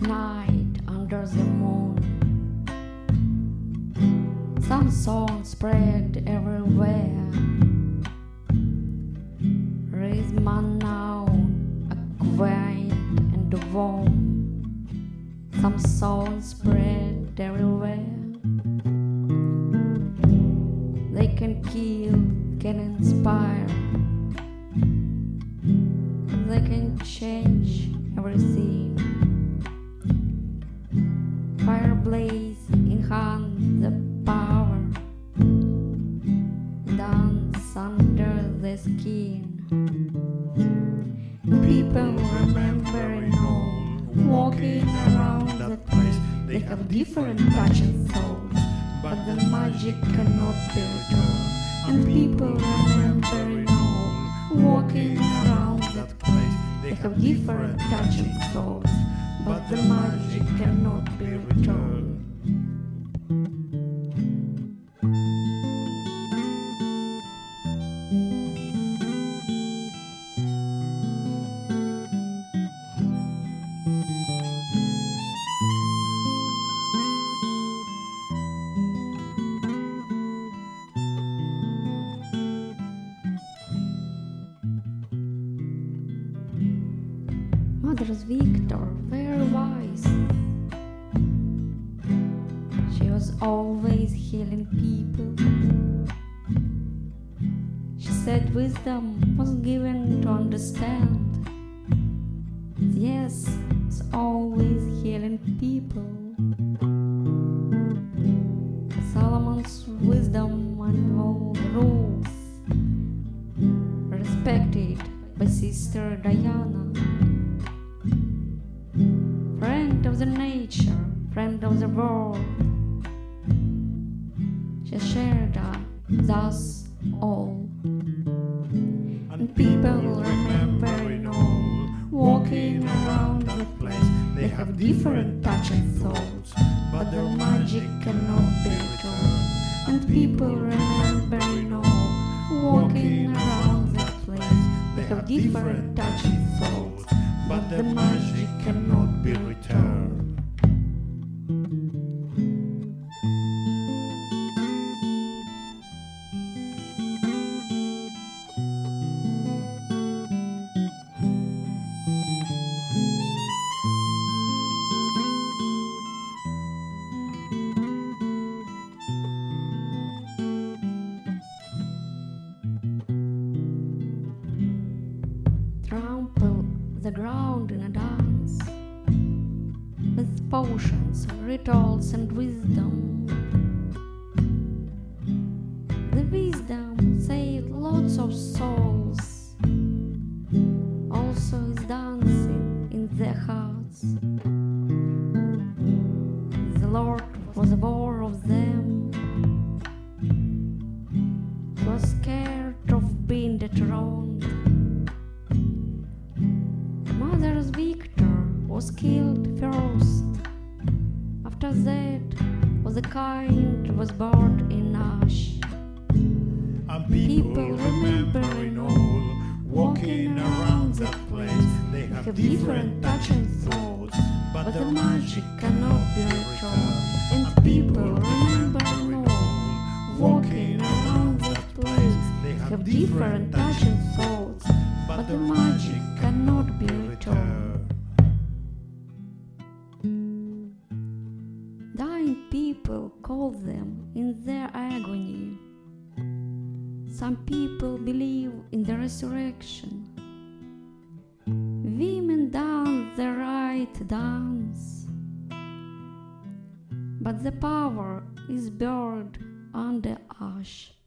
night under the moon. Some songs spread everywhere, rhythm unknown, quaint and warm. Some songs spread everywhere. They can kill, can inspire, they can change everything. Fire blaze in hand the power, dance under the skin. People remembering all, walking around that place. They have different touch and souls, but the magic cannot be returned. And people remembering all, walking around that place. They have different touch and souls, but the magic cannot be returned. Mother's Victor, very wise. She was always healing people. She said wisdom was given to understand. Yes, it's always healing people. Solomon's wisdom and all the rules respected by Sister Diana. Friend of the nature, friend of the world, she shared us all. And people remembering all, walking around the place. They have different touch and souls, but their magic cannot be returned. And people remembering all, walking around the place. They have different touch and souls, but the magic cannot be returned. Trample the ground in a dance, with potions, rituals and wisdom. The wisdom saved lots of souls, also is dancing in their hearts. The Lord was aware of them, was scared of being dethroned. Mother's Victor was killed first. After that, was the kind was burned in ash. And people remembering all, walking around that place. They have different touch and souls, but the magic cannot be returned. And people remembering all, walking around that place. They have different touch and souls, but the magic cannot be returned. Dying people call them in their agony. Some people believe in the resurrection. Women dance the right dance, but the power is buried under ash.